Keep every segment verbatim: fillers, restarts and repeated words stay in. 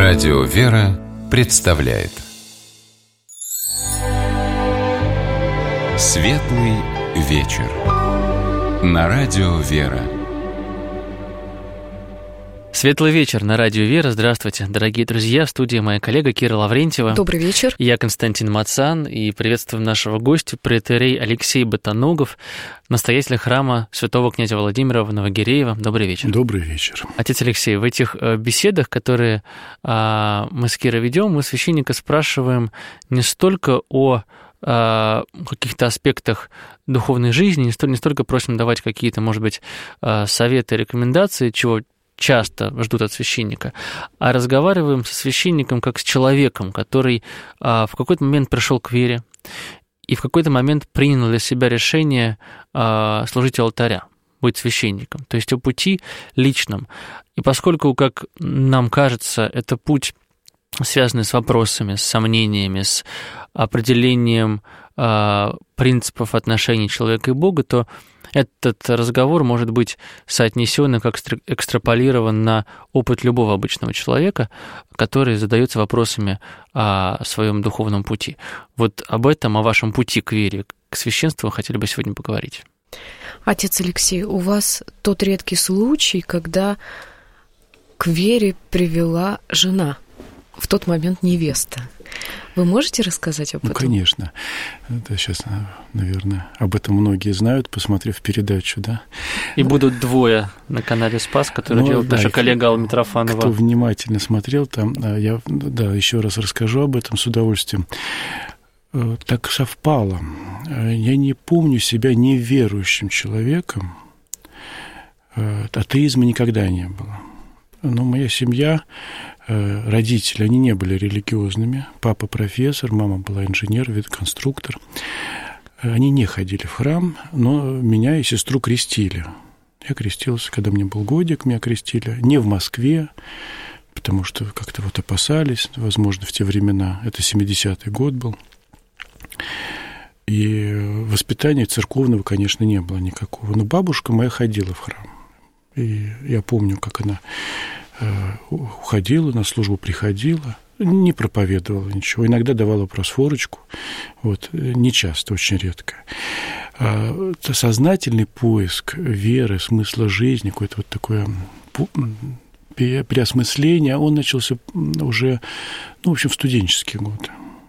Радио «Вера» представляет Светлый вечер на Радио «Вера». Светлый вечер на Радио «Вера». Здравствуйте, дорогие друзья. В студии моя коллега Кира Лаврентьева. Добрый вечер. Я Константин Мацан, и приветствуем нашего гостя, претерей Алексей Ботоногов, настоятель храма святого князя Владимира в Новогиреево. Добрый вечер. Добрый вечер. Отец Алексей, в этих беседах, которые мы с Кирой ведем, мы священника спрашиваем не столько о каких-то аспектах духовной жизни, не столько, не столько просим давать какие-то, может быть, советы, рекомендации, чего часто ждут от священника, а разговариваем со священником как с человеком, который в какой-то момент пришел к вере и в какой-то момент принял для себя решение служить у алтаря, быть священником, то есть о пути личном. И поскольку, как нам кажется, это путь, связанный с вопросами, с сомнениями, с определением принципов отношений человека и Бога, то этот разговор может быть соотнесен и как экстраполирован на опыт любого обычного человека, который задается вопросами о своем духовном пути. Вот об этом, о вашем пути к вере, к священству хотели бы сегодня поговорить. Отец Алексей, у вас тот редкий случай, когда к вере привела жена, в тот момент невеста. Вы можете рассказать об ну, этом? Конечно. Это сейчас, наверное, об этом многие знают, посмотрев передачу, да? И будут двое на канале «Спас», который ну, делает да, наша коллега Алла Митрофанова. Кто внимательно смотрел, там, я да, еще раз расскажу об этом с удовольствием. Так совпало. Я не помню себя неверующим человеком. Атеизма никогда не было. Но моя семья, родители, они не были религиозными. Папа профессор, мама была инженер, конструктор. Они не ходили в храм, но меня и сестру крестили. Я крестился, когда мне был годик, меня крестили. Не в Москве, потому что как-то вот опасались, возможно, в те времена. Это семидесятый год был. И воспитания церковного, конечно, не было никакого. Но бабушка моя ходила в храм. И я помню, как она уходила, на службу приходила, не проповедовала ничего, иногда давала просфорочку, вот, не часто, очень редко. Это сознательный поиск веры, смысла жизни, какое-то вот такое переосмысление, он начался уже, ну, в общем, в студенческие годы.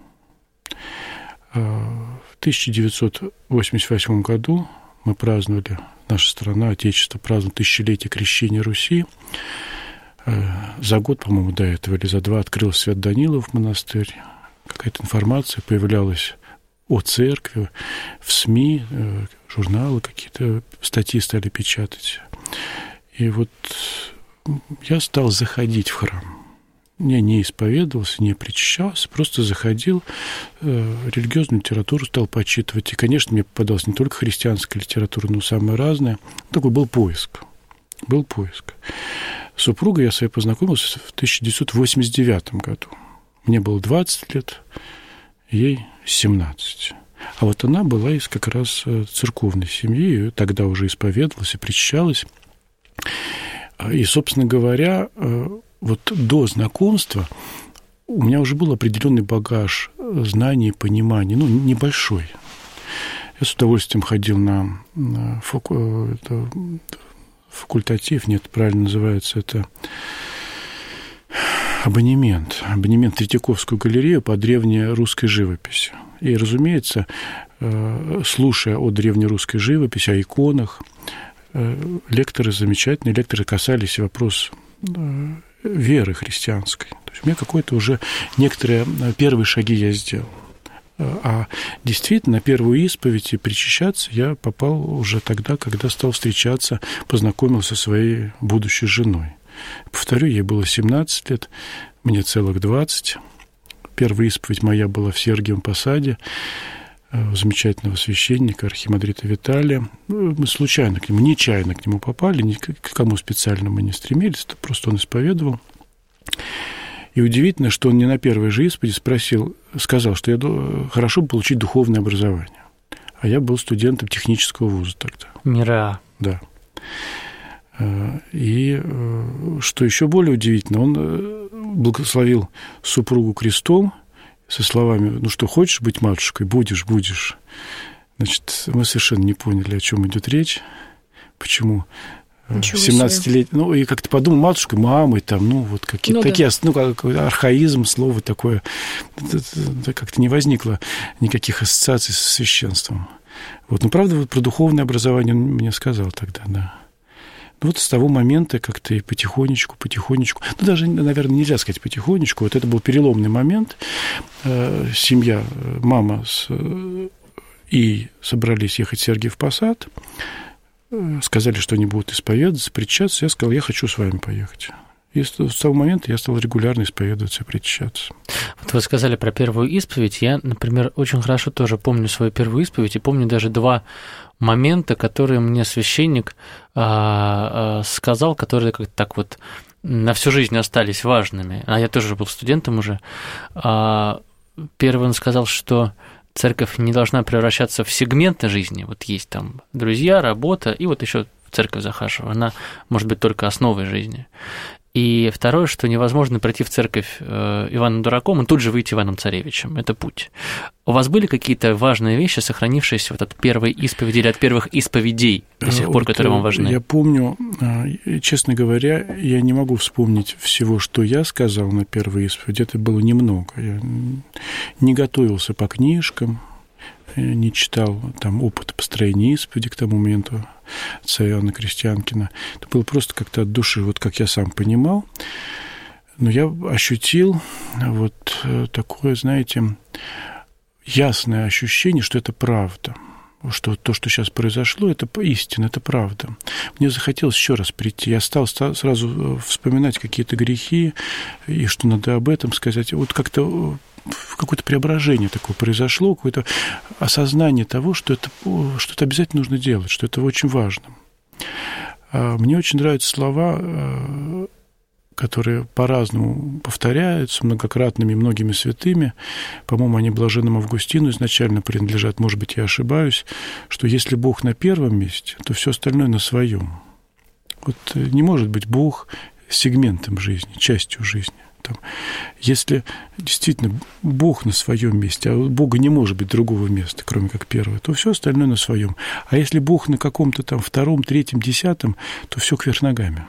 В тысяча девятьсот восемьдесят восьмом году мы праздновали, наша страна, Отечество, праздновало тысячелетие крещения Руси. За год, по-моему, до этого или за два открылся Свято-Данилов монастырь. Какая-то информация появлялась о церкви, в СМИ, журналы какие-то, статьи стали печатать. И вот я стал заходить в храм. Я не исповедовался, не причащался, просто заходил, религиозную литературу стал почитывать. И, конечно, мне попадалась не только христианская литература, но самая разная. Такой был поиск. Был поиск. С супругой я своей познакомился в тысяча девятьсот восемьдесят девятом году. Мне было двадцать лет, ей семнадцать. А вот она была из как раз церковной семьи, тогда уже исповедовалась и причащалась. И, собственно говоря, вот до знакомства у меня уже был определенный багаж знаний, понимания, ну, небольшой. Я с удовольствием ходил на, на факу... факультатив, нет, правильно называется, это абонемент, абонемент в Третьяковскую галерею по древней русской живописи. И, разумеется, слушая о древнерусской живописи, о иконах, лекторы, замечательные лекторы, касались вопроса веры христианской. То есть у меня какой-то уже некоторые первые шаги я сделал. А действительно, на первую исповедь и причащаться я попал уже тогда, когда стал встречаться, познакомился со своей будущей женой. Повторю, ей было семнадцать лет, мне целых двадцать. Первая исповедь моя была в Сергиевом Посаде, у замечательного священника, архимандрита Виталия. Мы случайно к нему, нечаянно к нему попали, ни к кому специально мы не стремились, просто он исповедовал. И удивительно, что он не на первой же исповеди спросил, сказал, что я хорошо бы получить духовное образование. А я был студентом технического вуза тогда. Мира. Да. И что еще более удивительно, он благословил супругу крестом со словами: ну что, хочешь быть матушкой? Будешь, будешь. Значит, мы совершенно не поняли, о чем идет речь, почему семнадцатилетний... Ну, и как-то подумал, матушкой, мамой, там, ну, вот какие-то ну, такие, да. ну, как архаизм, слово такое. Это как-то не возникло никаких ассоциаций со священством. Вот, ну, правда, вот про духовное образование он мне сказал тогда, да. Ну, вот с того момента как-то и потихонечку, потихонечку, ну, даже, наверное, нельзя сказать потихонечку, вот это был переломный момент. Семья, мама с... и собрались ехать в Сергиев Посад, сказали, что они будут исповедоваться, причащаться. Я сказал, я хочу с вами поехать. И с того момента я стал регулярно исповедоваться и причащаться. Вот вы сказали про первую исповедь. Я, например, очень хорошо тоже помню свою первую исповедь и помню даже два момента, которые мне священник а, а, сказал, которые как-то так вот на всю жизнь остались важными. А я тоже был студентом уже. А, первый он сказал, что церковь не должна превращаться в сегменты жизни. Вот есть там друзья, работа, и вот еще в церковь захаживаю. Она может быть только основой жизни. И второе, что невозможно прийти в церковь Иваном Дураком и тут же выйти Иваном Царевичем. Это путь. У вас были какие-то важные вещи, сохранившиеся вот от первой исповеди или от первых исповедей до сих пор, вот которые вам важны? Я помню, честно говоря, я не могу вспомнить всего, что я сказал на первой исповеди. Это было немного. Я не готовился по книжкам, не читал там опыт построения исповеди к тому моменту отца Иоанна Крестьянкина. Это было просто как-то от души, вот как я сам понимал. Но я ощутил вот такое, знаете, ясное ощущение, что это правда, что то, что сейчас произошло, это истина, это правда. Мне захотелось еще раз прийти. Я стал сразу вспоминать какие-то грехи, и что надо об этом сказать. Вот как-то какое-то преображение такое произошло, какое-то осознание того, что это, что это обязательно нужно делать, что это очень важно. Мне очень нравятся слова, которые по-разному повторяются, многократными многими святыми. По-моему, они блаженному Августину изначально принадлежат, может быть, я ошибаюсь, что если Бог на первом месте, то все остальное на своем. Вот не может быть Бог сегментом жизни, частью жизни. Там, если действительно Бог на своем месте, а у Бога не может быть другого места, кроме как первого, то все остальное на своем. А если Бог на каком-то там втором, третьем, десятом, то все кверх ногами.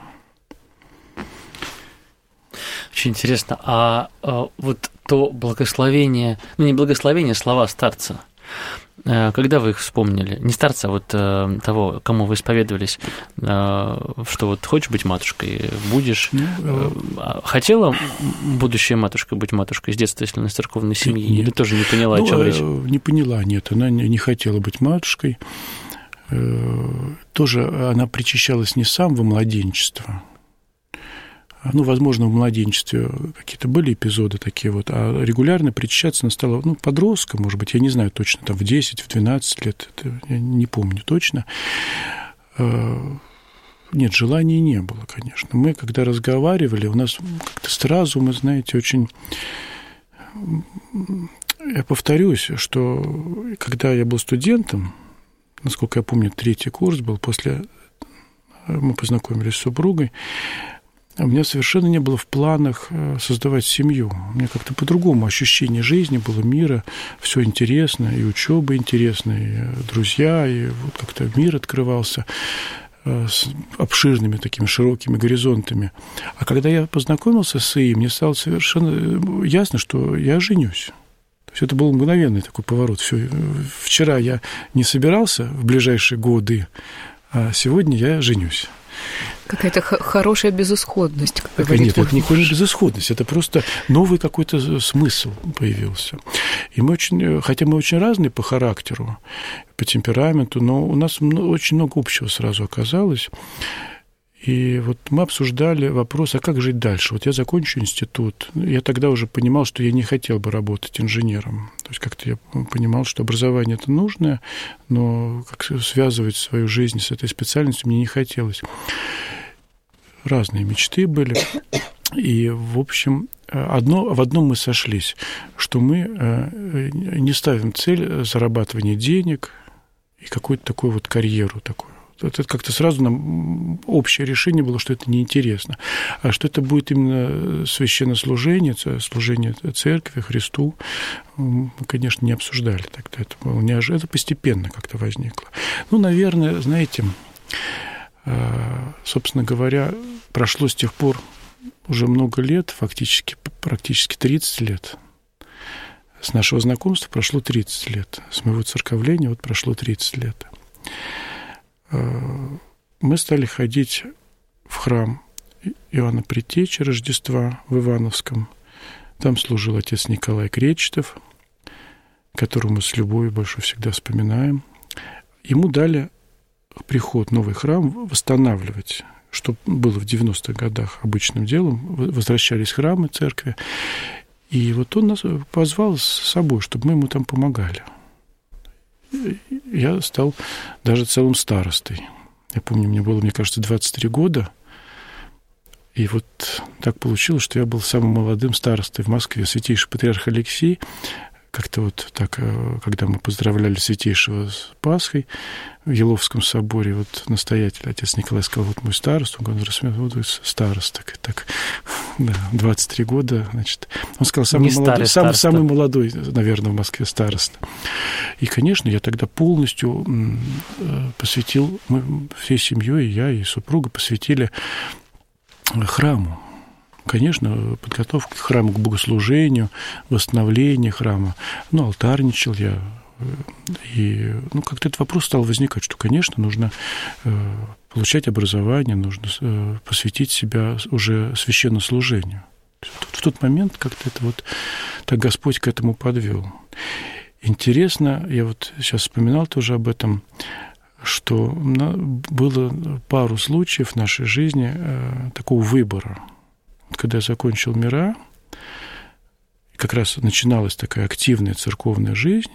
Очень интересно. А, а вот то благословение, ну не благословение, слова старца, когда вы их вспомнили? Не старца, а вот того, кому вы исповедовались, что вот хочешь быть матушкой, будешь. Ну, хотела будущая матушка быть матушкой с детства, если она из церковной семьи? Нет. Или тоже не поняла, ну, о чем речь? Не поняла, нет. Она не хотела быть матушкой. Тоже она причащалась не с самого младенчества. Ну, возможно, в младенчестве какие-то были эпизоды такие вот, а регулярно причащаться она стала, ну, подростком, может быть, я не знаю точно, там, в десять, в двенадцать лет, это я не помню точно. Нет, желания не было, конечно. Мы, когда разговаривали, у нас как-то сразу, мы, знаете, очень... Я повторюсь, что когда я был студентом, насколько я помню, третий курс был, после... Мы познакомились с супругой, у меня совершенно не было в планах создавать семью. У меня как-то по-другому ощущение жизни было, мира, все интересно, и учеба интересная, и друзья, и вот как-то мир открывался с обширными такими широкими горизонтами. А когда я познакомился с Ией, мне стало совершенно ясно, что я женюсь. То есть это был мгновенный такой поворот. Все. Вчера я не собирался в ближайшие годы, а сегодня я женюсь. Какая-то х- хорошая безысходность. Как Нет, это никакой не безысходность, это просто новый какой-то смысл появился. И мы очень, хотя мы очень разные по характеру, по темпераменту, но у нас очень много общего сразу оказалось. И вот мы обсуждали вопрос, а как жить дальше? Вот я закончу институт. Я тогда уже понимал, что я не хотел бы работать инженером. То есть как-то я понимал, что образование это нужное, но как связывать свою жизнь с этой специальностью мне не хотелось. Разные мечты были. И, в общем, одно, в одном мы сошлись, что мы не ставим цель зарабатывания денег и какую-то такую вот карьеру такую. Это как-то сразу нам общее решение было, что это неинтересно. А что это будет именно священнослужение, служение церкви, Христу, мы, конечно, не обсуждали тогда. Это было неожиданно, это постепенно как-то возникло. Ну, наверное, знаете, собственно говоря, прошло с тех пор уже много лет, фактически, практически тридцать лет. С нашего знакомства прошло тридцать лет. С моего церковления вот прошло тридцать лет. Мы стали ходить в храм Иоанна Предтечи Рождества в Ивановском. Там служил отец Николай Кречетов, которого мы с любовью большой всегда вспоминаем. Ему дали приход, новый храм восстанавливать, что было в девяностых годах обычным делом. Возвращались храмы, церкви. И вот он нас позвал с собой, чтобы мы ему там помогали. Я стал даже целым старостой. Я помню, мне было, мне кажется, двадцать три года. И вот так получилось, что я был самым молодым старостой в Москве. Святейший патриарх Алексей, как-то вот так, когда мы поздравляли Святейшего с Пасхой в Еловском соборе, вот настоятель, отец Николай, сказал, вот мой староста, он говорит, вот вы староста, так, да, двадцать три года, значит. Он сказал, самый молодой, самый, самый молодой, наверное, в Москве староста. И, конечно, я тогда полностью посвятил, мы всей семьей, я и супруга посвятили храму. Конечно, подготовка к храму, к богослужению, восстановление храма. Ну, алтарничал я. И ну, как-то этот вопрос стал возникать, что, конечно, нужно э, получать образование, нужно э, посвятить себя уже священнослужению. В тот момент как-то это вот так Господь к этому подвел. Интересно, я вот сейчас вспоминал тоже об этом, что было пару случаев в нашей жизни э, такого выбора. Когда я закончил МИРА, как раз начиналась такая активная церковная жизнь,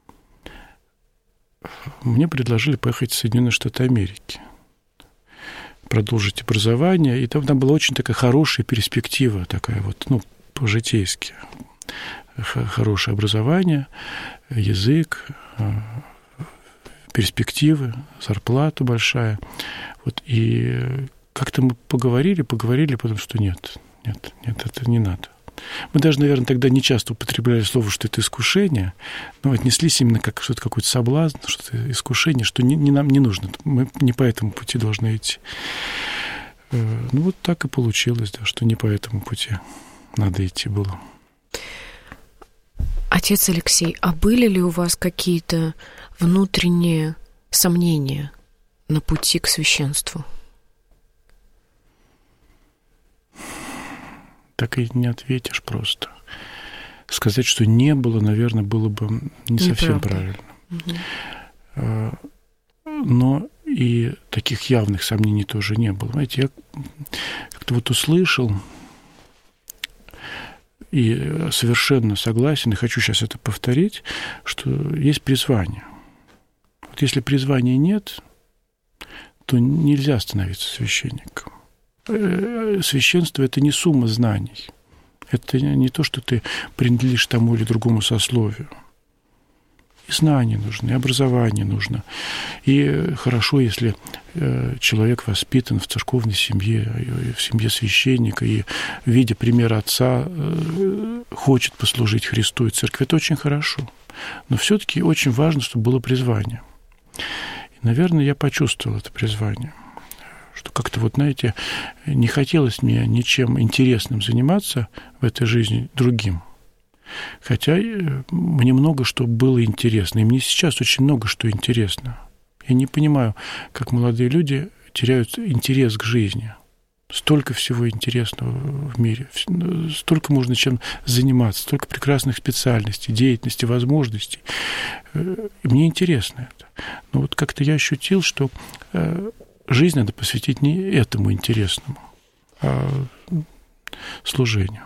мне предложили поехать в Соединенные Штаты Америки, продолжить образование, и там, там была очень такая хорошая перспектива, такая вот, ну, по-житейски, хорошее образование, язык, перспективы, зарплата большая. Вот, и как-то мы поговорили, поговорили, потому что нет, нет, нет, это не надо. Мы даже, наверное, тогда не часто употребляли слово, что это искушение, но отнеслись именно как что-то, какой-то соблазн, что-то искушение, что не, не нам не нужно. Мы не по этому пути должны идти. Ну, вот так и получилось, да, что не по этому пути надо идти было. Отец Алексей, а были ли у вас какие-то внутренние сомнения на пути к священству? Так и не ответишь просто. Сказать, что не было, наверное, было бы не Неправда. Совсем правильно. Угу. Но и таких явных сомнений тоже не было. Знаете, я как-то вот услышал и совершенно согласен, и хочу сейчас это повторить, что есть призвание. Вот если призвания нет, то нельзя становиться священником. Священство – это не сумма знаний. Это не то, что ты принадлежишь тому или другому сословию. И знания нужны, и образование нужно. И хорошо, если человек воспитан в церковной семье, в семье священника, и, видя пример отца, хочет послужить Христу и церкви. Это очень хорошо. Но все-таки очень важно, чтобы было призвание. И, наверное, я почувствовал это призвание. Что как-то, вот, знаете, не хотелось мне ничем интересным заниматься в этой жизни другим. Хотя мне много что было интересно, и мне сейчас очень много что интересно. Я не понимаю, как молодые люди теряют интерес к жизни. Столько всего интересного в мире, столько можно чем заниматься, столько прекрасных специальностей, деятельности, возможностей. И мне интересно это. Но вот как-то я ощутил, что жизнь надо посвятить не этому интересному, а служению.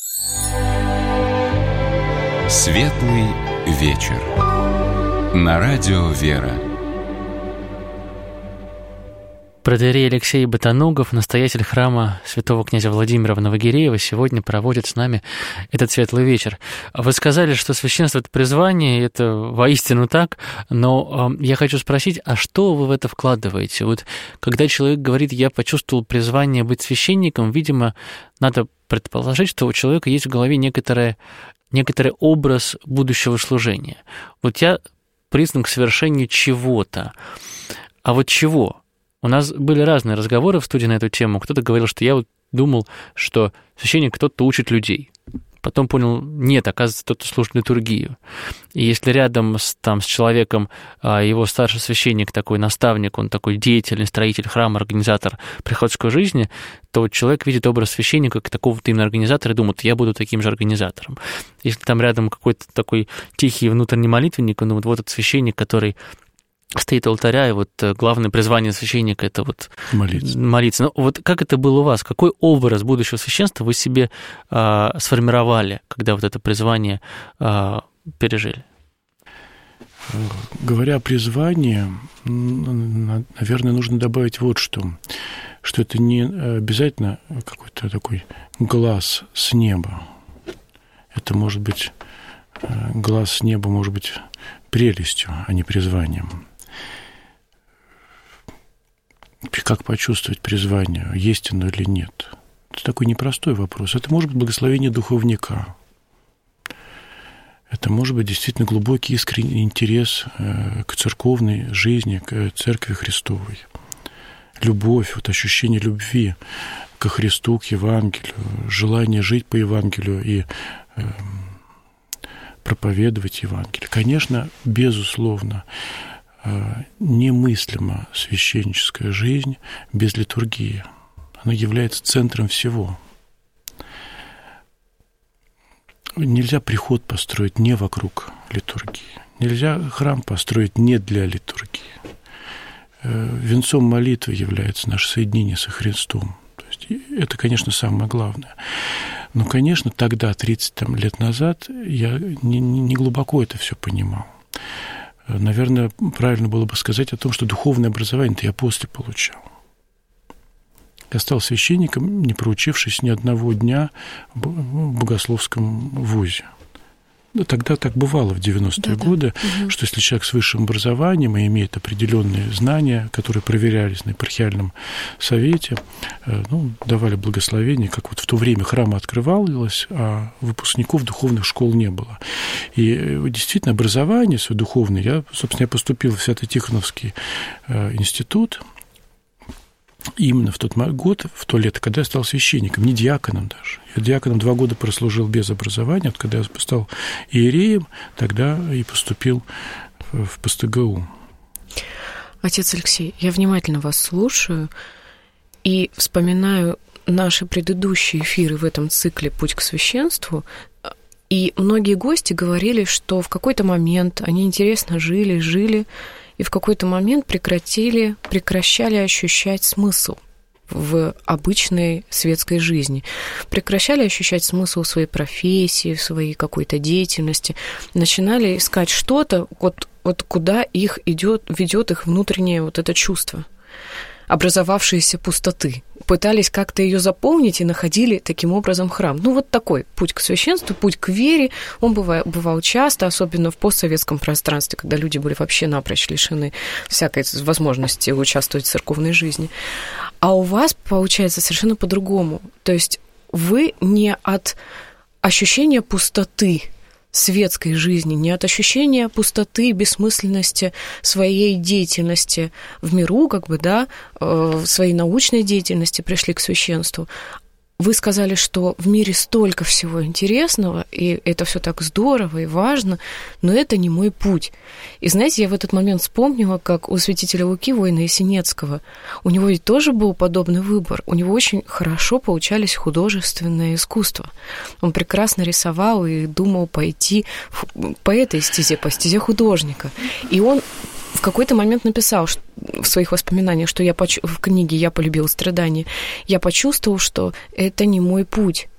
Светлый вечер. На радио «Вера». Протоиерей Алексей Ботоногов, настоятель храма святого князя Владимира в Новогиреево, сегодня проводит с нами этот светлый вечер. Вы сказали, что священство — это призвание, и это воистину так, но э, я хочу спросить, а что вы в это вкладываете? Вот когда человек говорит, я почувствовал призвание быть священником, видимо, надо предположить, что у человека есть в голове некоторое, некоторый образ будущего служения. Вот я призван к совершению чего-то. А вот чего? У нас были разные разговоры в студии на эту тему. Кто-то говорил, что я вот думал, что священник кто-то учит людей. Потом понял, нет, оказывается, кто-то служит литургию. И если рядом с, там, с человеком его старший священник, такой наставник, он такой деятельный строитель храма, организатор приходской жизни, то вот человек видит образ священника как такого-то именно организатора и думает, я буду таким же организатором. Если там рядом какой-то такой тихий внутренний молитвенник, он думает, вот этот священник, который стоит у алтаря, и вот главное призвание священника — это вот молиться. молиться. Но вот как это было у вас? Какой образ будущего священства вы себе а, сформировали, когда вот это призвание а, пережили? Говоря о призвании, наверное, нужно добавить вот что, что это не обязательно какой-то такой глаз с неба. Это может быть, глаз с неба может быть прелестью, а не призванием. Как почувствовать призвание, есть оно или нет? Это такой непростой вопрос. Это может быть благословение духовника. Это может быть действительно глубокий искренний интерес к церковной жизни, к Церкви Христовой. Любовь, вот ощущение любви ко Христу, к Евангелию, желание жить по Евангелию и проповедовать Евангелие. Конечно, безусловно, немыслима священническая жизнь без литургии. Она является центром всего. Нельзя приход построить не вокруг литургии. Нельзя храм построить не для литургии. Венцом молитвы является наше соединение со Христом. То есть это, конечно, самое главное. Но, конечно, тогда, тридцать там, лет назад, я не, не глубоко это все понимал. Наверное, правильно было бы сказать о том, что духовное образование-то я после получал. Я стал священником, не проучившись ни одного дня в богословском вузе. Да, тогда так бывало в девяностые да, годы, да. Что если человек с высшим образованием и имеет определенные знания, которые проверялись на епархиальном совете, ну, давали благословение, как вот в то время храма открывалось, а выпускников духовных школ не было. И действительно образование свое духовное, я, собственно, я поступил в Свято-Тихоновский институт, именно в тот год, в то лето, когда я стал священником, не диаконом даже. Я диаконом два года прослужил без образования. Вот когда я стал иереем, тогда и поступил в ПСТГУ. Отец Алексей, я внимательно вас слушаю и вспоминаю наши предыдущие эфиры в этом цикле «Путь к священству». И многие гости говорили, что в какой-то момент они интересно жили, жили, и в какой-то момент прекратили, прекращали ощущать смысл в обычной светской жизни, прекращали ощущать смысл в своей профессии, в своей какой-то деятельности, начинали искать что-то, вот, вот куда их идет, ведет их внутреннее вот это чувство образовавшейся пустоты. Пытались как-то ее заполнить и находили таким образом храм. Ну, вот такой путь к священству, путь к вере, он бывал, бывал часто, особенно в постсоветском пространстве, когда люди были вообще напрочь лишены всякой возможности участвовать в церковной жизни. А у вас получается совершенно по-другому. То есть вы не от ощущения пустоты светской жизни, не от ощущения пустоты, бессмысленности своей деятельности в миру, как бы, да, в своей научной деятельности пришли к священству. Вы сказали, что в мире столько всего интересного, и это все так здорово и важно, но это не мой путь. И знаете, я в этот момент вспомнила, как у святителя Луки, воина Есенецкого, у него ведь тоже был подобный выбор. У него очень хорошо получались художественное искусство. Он прекрасно рисовал и думал пойти по этой стезе, по стезе художника. И он в какой-то момент написал в своих воспоминаниях, что я поч... в книге «Я полюбил страдания», я почувствовал, что это не мой путь.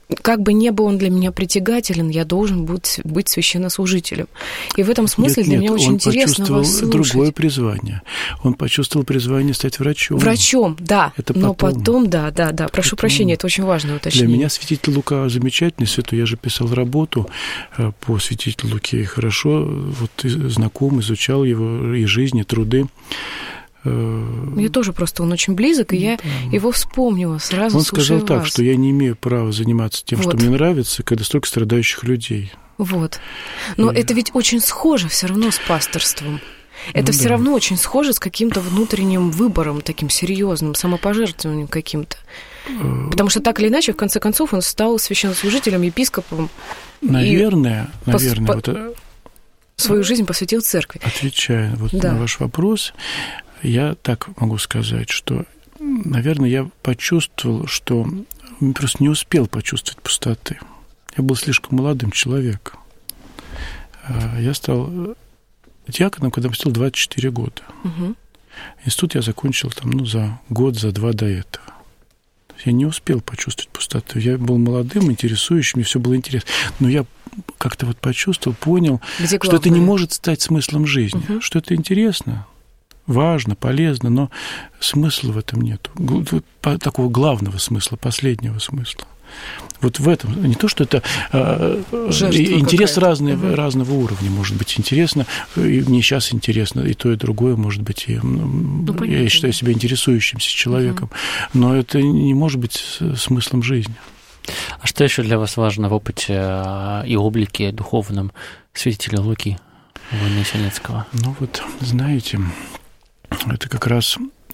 как бы не был он для меня притягателен, я должен быть, быть священнослужителем. И в этом смысле нет, для нет, меня очень интересно вас слушать. Он почувствовал другое призвание. Он почувствовал призвание стать врачом. Врачом, да. Это но потом, потом да, да, да. Прошу потом. прощения, это очень важное уточнение. Для меня святитель Лука замечательный святой. Я же писал работу по святителю Луке. И хорошо вот, знаком, изучал его и жизнь, и труды. Мне тоже просто он очень близок, и я да. его вспомнила сразу. Он сказал так, вас. что я не имею права заниматься тем, вот. что мне нравится, когда столько страдающих людей. Вот. Но и... это ведь очень схоже все равно с пасторством. Это ну, все да. равно очень схоже с каким-то внутренним выбором, таким серьезным, самопожертвованием каким-то. Потому что так или иначе, в конце концов, он стал священнослужителем, епископом. Наверное, и наверное, по... вот... свою жизнь посвятил церкви. Отвечая вот да. на ваш вопрос, я так могу сказать, что, наверное, я почувствовал, что просто не успел почувствовать пустоты. Я был слишком молодым человеком. Я стал диаконом, когда мне стало двадцать четыре года. Угу. Институт я закончил там, ну, за год, за два до этого. Я не успел почувствовать пустоту. Я был молодым, интересующим, мне все было интересно. Но я как-то вот почувствовал, понял, что это не может стать смыслом жизни, угу. что это интересно, важно, полезно, но смысла в этом нет. Такого главного смысла, последнего смысла. Вот в этом, не то, что это э, интерес разный, угу. разного уровня, может быть, интересно, и мне сейчас интересно, и то, и другое, может быть, и, ну, я считаю себя интересующимся человеком, угу. но это не может быть смыслом жизни. А что еще для вас важно в опыте и облике духовном святителя Луки Ивана Есенинского? Ну вот, знаете, это как раз...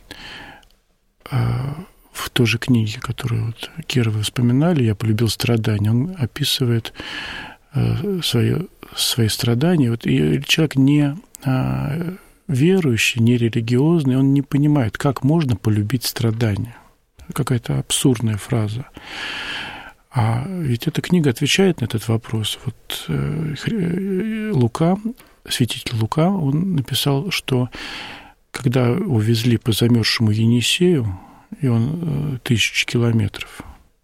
Э, в той же книге, которую вот Кира вы вспоминали, «Я полюбил страдания», он описывает э, свои, свои страдания. Вот, и человек не э, верующий, не религиозный, он не понимает, как можно полюбить страдания. Какая-то абсурдная фраза. А ведь эта книга отвечает на этот вопрос. Вот э, Лука, святитель Лука, он написал, что когда увезли по замерзшему Енисею, и он тысячи километров,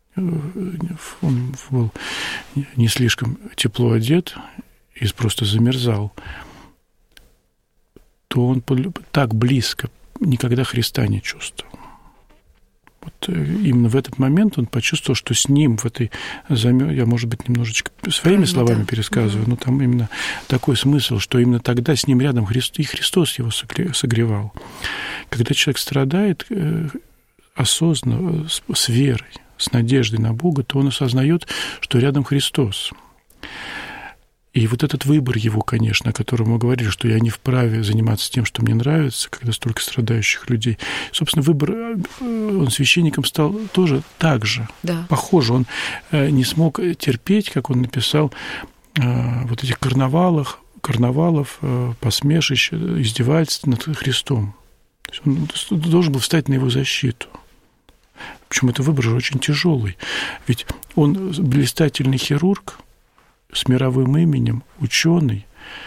он был не слишком тепло одет и просто замерзал, то он так близко никогда Христа не чувствовал. Вот именно в этот момент он почувствовал, что с ним в этой замёр... Я, может быть, немножечко своими словами да. пересказываю, угу. но там именно такой смысл, что именно тогда с ним рядом Христ... и Христос его согревал. Когда человек страдает осознанно, с верой, с надеждой на Бога, то он осознает, что рядом Христос. И вот этот выбор его, конечно, о котором мы говорили, что я не вправе заниматься тем, что мне нравится, когда столько страдающих людей. Собственно, выбор, он священником стал тоже так же, да. похоже. Он не смог терпеть, как он написал, вот этих карнавалах, карнавалов, посмешищ, издевательств над Христом. То есть он должен был встать на его защиту. Причем это выбор же очень тяжелый. Ведь он блистательный хирург с мировым именем, ученый,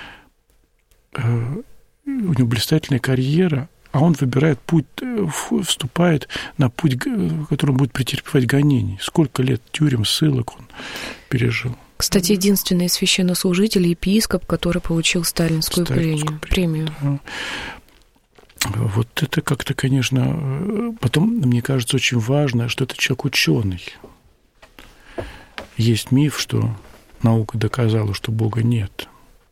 у него блистательная карьера, а он выбирает путь, вступает на путь, которым будет претерпевать гонений. Сколько лет тюрем, ссылок он пережил. Кстати, единственный священнослужитель, епископ, который получил сталинскую, сталинскую премию. премию. Да. Вот это как-то, конечно... Потом, мне кажется, очень важно, что это человек ученый. Есть миф, что наука доказала, что Бога нет.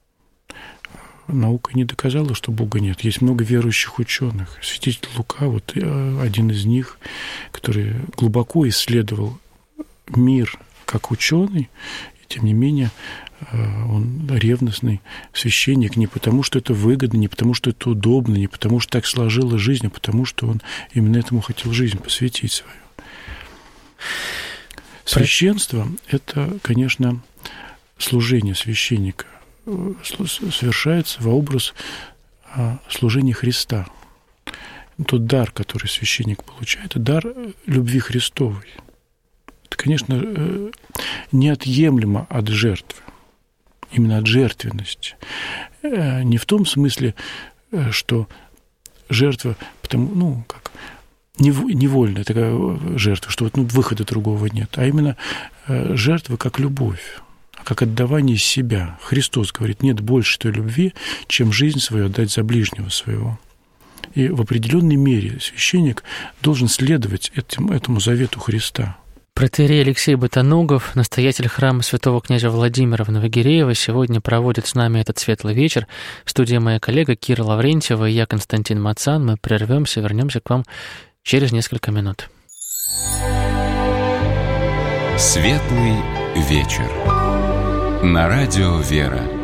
Наука не доказала, что Бога нет. Есть много верующих ученых. Святитель Лука, вот один из них, который глубоко исследовал мир как ученый, и тем не менее он ревностный священник не потому, что это выгодно, не потому, что это удобно, не потому, что так сложилась жизнь, а потому, что он именно этому хотел жизнь посвятить свою. Священство – это, конечно, служение священника совершается во образ служения Христа. Тот дар, который священник получает, это дар любви Христовой. Это, конечно, неотъемлемо от жертвы. Именно от жертвенности. Не в том смысле, что жертва, потому, ну, как, невольная такая жертва, что вот ну, выхода другого нет, а именно жертва как любовь, как отдавание себя. Христос говорит, нет больше той любви, чем жизнь свою отдать за ближнего своего. И в определенной мере священник должен следовать этим, этому завету Христа. Протоиерей Алексей Ботоногов, настоятель храма святого князя Владимира в Новогиреево, сегодня проводит с нами этот светлый вечер. В студии моя коллега Кира Лаврентьева и я, Константин Мацан. Мы прервемся, вернемся к вам через несколько минут. Светлый вечер. На радио «Вера».